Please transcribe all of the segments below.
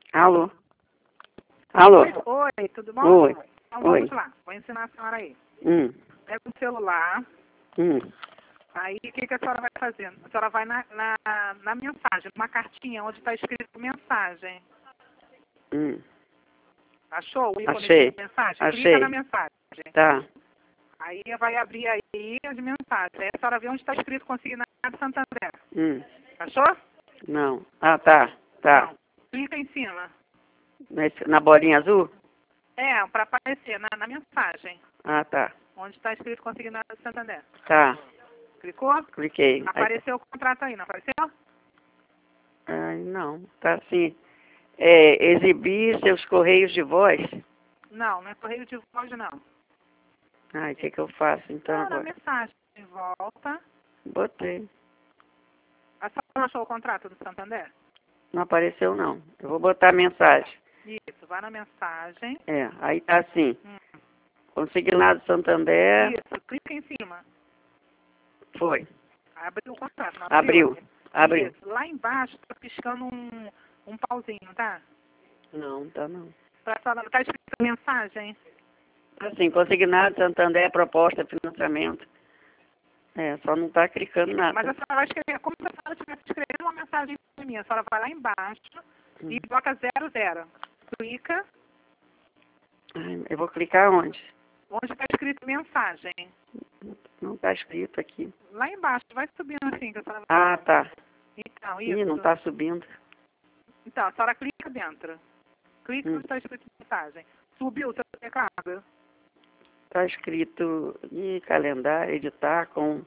Alô? Alô? Oi, tudo bom? Oi. Então Oi. vamos lá, vou ensinar a senhora aí. Hum. Pega o celular, Hum. aí o que a senhora vai fazendo? A senhora vai na mensagem, numa cartinha onde está escrito mensagem. Hum. Achou o ícone Achei. de mensagem? Achei. Clica na mensagem. Tá. Aí vai abrir aí as mensagens. Aí a senhora vê onde está escrito Consignado Santander. Hum. Achou? Não. Ah, tá. Tá. Não. Clica em cima. Na bolinha azul? É, para aparecer na mensagem. Ah, tá. Onde está escrito Consignado Santander. Tá. Clicou? Cliquei. Apareceu o contrato aí, não apareceu? Ai, não. Tá assim. É, exibir seus correios de voz? Não, não é correio de voz, não. Ai, o que eu faço então Na agora? mensagem de volta. Botei. A senhora não achou o contrato do Santander? Não apareceu, não. Eu vou botar a mensagem. Isso, vai na mensagem. É, aí tá assim. Consignado Santander. Isso, clica em cima. Foi. Abriu o contrato, não Abriu. Abriu. Isso, lá embaixo tá piscando um pauzinho, tá? Não, tá não. Tá escrito mensagem? Assim, consignado Santander, proposta, financiamento. É, só não tá clicando nada. Mas a senhora vai escrever, como se a senhora estivesse escrevendo uma mensagem para mim. A senhora vai lá embaixo e bota 00. Clica, Ai, eu vou clicar onde? onde está escrito mensagem. Não tá escrito aqui. Lá embaixo, vai subindo assim, que a senhora vai... Ah, tá. Então, Ih, isso. não tá subindo. Então, a senhora clica dentro. Clica onde está escrito mensagem. Subiu o seu teclado? Tá escrito calendário, editar com...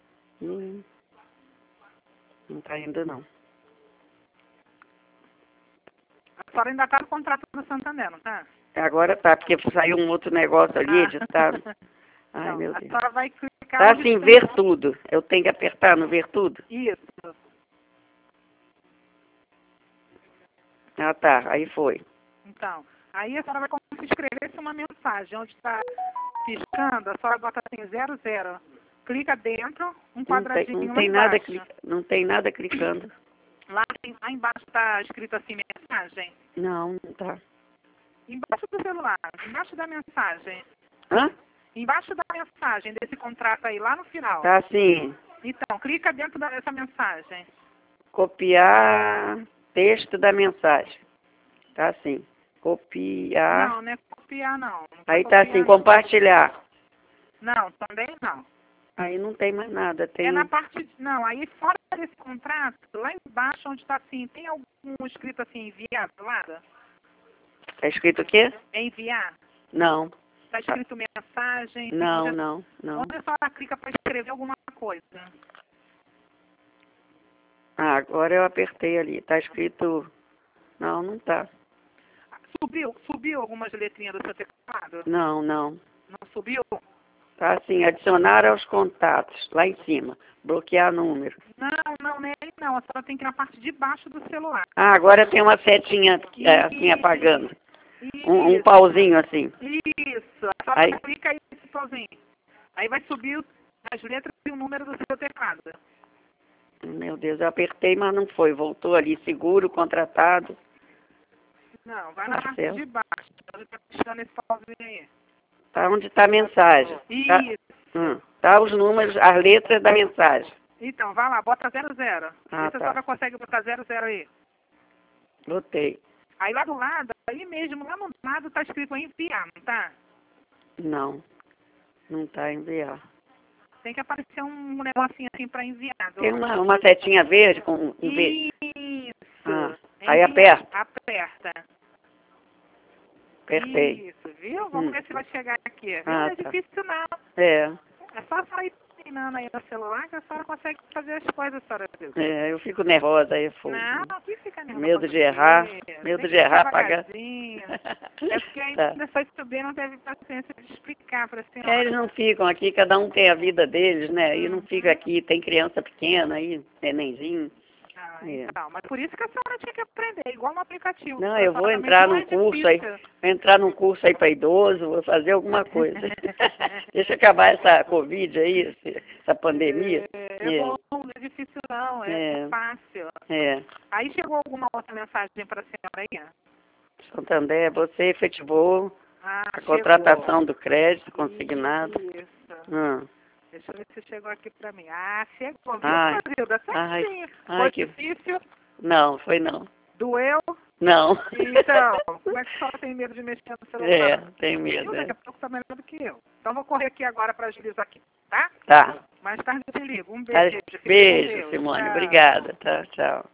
não tá ainda não. A senhora ainda está no contrato do Santander, não tá? Agora tá, porque saiu um outro negócio ali, editado. Ai, Não, meu a Deus. senhora vai clicar... Tá onde assim, tem- ver tudo. Eu tenho que apertar no ver tudo? Isso. Ah, tá. Aí foi. Então, aí a senhora vai como se escrevesse uma mensagem. Onde está piscando, a senhora bota assim, 00. Clica dentro, um quadradinho Não lá tem nada embaixo. não tem nada clicando. Lá embaixo está escrito assim, mensagem. Não, não tá. Embaixo do celular, embaixo da mensagem. Hã? Embaixo da mensagem desse contrato aí, lá no final. Tá assim, Então, clica dentro dessa mensagem. copiar texto da mensagem. Tá assim, copiar. Não, não é copiar, não. Não Aí copiar, tá assim, não. compartilhar. Não, também não. Aí não tem mais nada. Tem É na parte... Não, aí fora desse contrato, lá embaixo onde está assim, tem algum escrito assim, enviar do lado? Tá escrito o quê? Enviar? Não. Está escrito mensagem? Não, onde, não, não. onde a senhora clica para escrever alguma coisa? Ah, agora eu apertei ali. Tá escrito. Não, não tá. Subiu algumas letrinhas do seu teclado? Não, não. Não subiu? Tá assim, adicionar aos contatos, lá em cima. Bloquear número. Não é aí não. A senhora tem que ir na parte de baixo do celular. Ah, agora tem uma setinha assim apagando. Um Isso. pauzinho assim. Isso. A senhora Aí. clica aí nesse pauzinho. Aí vai subir as letras e o número do seu teclado. Meu Deus, eu apertei, mas não foi. Voltou ali, seguro, contratado. Não, vai na parte Marcelo. de baixo. Onde está piscando esse pauzinho aí. Tá onde tá a mensagem. Tá, Isso. tá os números, as letras da mensagem. Então, vai lá, bota 00. Ah, Vê se a tá. senhora consegue botar 00 aí. Botei. Aí lá do lado, aí mesmo, lá no lado tá escrito enviar, não tá? Não. Não tá enviar. Tem que aparecer um negocinho assim para enviar. Tem uma setinha verde com um verde. Isso. Ah, aí Enviar. aperta. Aperta. Apertei. Isso, viu? Vamos ver se vai chegar aqui. Viu? Não é tá. difícil não. É. É só a senhora ir treinando aí no celular que a senhora consegue fazer as coisas, senhora. Eu fico nervosa aí, fogo. Não, que fica nervosa. Medo de errar. Medo de errar, pagar. É porque ainda foi subir, não teve paciência de explicar para a senhora. Eles não ficam aqui, cada um tem a vida deles, né? E não fica aqui, tem criança pequena aí, nenenzinho. Então, mas por isso que a senhora tinha que aprender, igual no aplicativo. Não, eu vou entrar num curso aí, para idoso, vou fazer alguma coisa. Deixa acabar essa Covid aí, essa pandemia. É bom, difícil não, é fácil. Aí chegou alguma outra mensagem para a senhora aí? Santander, você efetivou a Chegou. contratação do crédito consignado. Isso. Deixa eu ver se chegou aqui para mim. Chegou. Viu, Zilda? Certinho. Foi difícil? Não, foi não. Doeu? Não. Então, como é que a senhora tem medo de mexer no celular? Tem medo. Daqui a pouco tá melhor do que eu. Então vou correr aqui agora para agilizar aqui, tá? Tá. Mais tarde eu te ligo. Um beijo. Beijo, Simone. Obrigada. Tchau.